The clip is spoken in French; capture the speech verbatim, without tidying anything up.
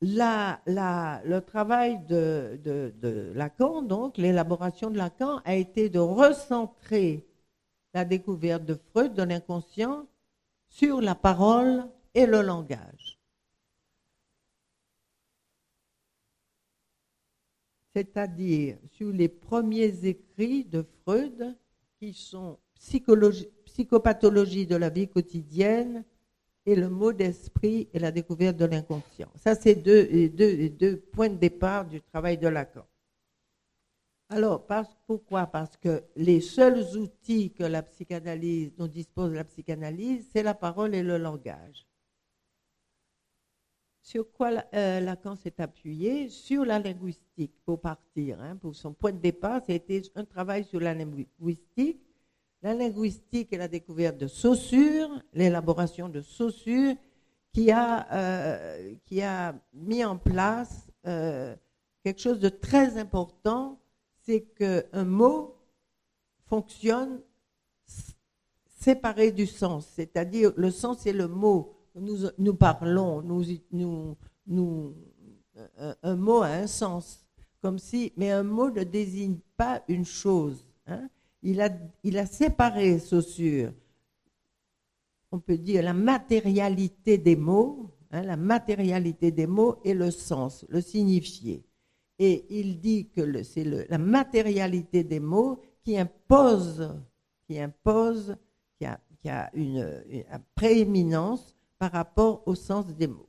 la, la, le travail de, de, de Lacan, donc l'élaboration de Lacan, a été de recentrer la découverte de Freud, de l'inconscient, sur la parole et le langage. C'est-à-dire sur les premiers écrits de Freud, qui sont psychopathologie de la vie quotidienne et le mot d'esprit et la découverte de l'inconscient. Ça, c'est deux, les deux, les deux points de départ du travail de Lacan. Alors, parce, pourquoi? Parce que les seuls outils que la psychanalyse, dont dispose la psychanalyse, c'est la parole et le langage. Sur quoi euh, Lacan s'est appuyé? Sur la linguistique, pour partir. Hein, pour son point de départ, c'était un travail sur la linguistique. La linguistique et la découverte de Saussure, l'élaboration de Saussure, qui a, euh, qui a mis en place euh, quelque chose de très important, c'est qu'un mot fonctionne séparé du sens, c'est-à-dire le sens c'est le mot. Nous, nous parlons, nous, nous, nous, un, un mot a un sens, comme si, mais un mot ne désigne pas une chose. Hein. Il a, il a séparé Saussure, on peut dire la matérialité des mots, hein, la matérialité des mots et le sens, le signifié. Et il dit que le, c'est le, la matérialité des mots qui impose, qui impose, qui a, qui a une, une prééminence par rapport au sens des mots.